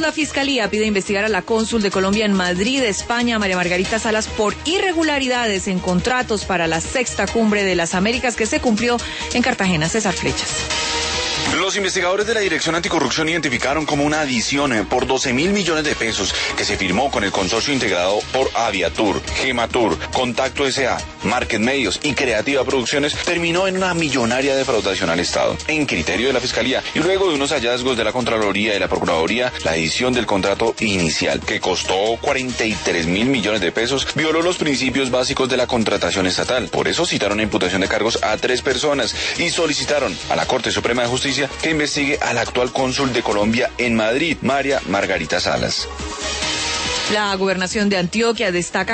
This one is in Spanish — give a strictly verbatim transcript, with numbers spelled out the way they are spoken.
la Fiscalía pide investigar a la cónsul de Colombia en Madrid, España, María Margarita Salas, por irregularidades en contratos para la sexta cumbre de las Américas que se cumplió en Cartagena. César Flechas. Los investigadores de la Dirección Anticorrupción identificaron como una adición por doce mil millones de pesos que se firmó con el consorcio integrado por Aviatur, Gematur, Contacto S A, Market Medios y Creativa Producciones terminó en una millonaria defraudación al Estado. En criterio de la Fiscalía y luego de unos hallazgos de la Contraloría y la Procuraduría, la edición del contrato inicial, que costó cuarenta y tres mil millones de pesos, violó los principios básicos de la contratación estatal. Por eso citaron a imputación de cargos a tres personas y solicitaron a la Corte Suprema de Justicia que investigue al actual cónsul de Colombia en Madrid, María Margarita Salas. La gobernación de Antioquia destaca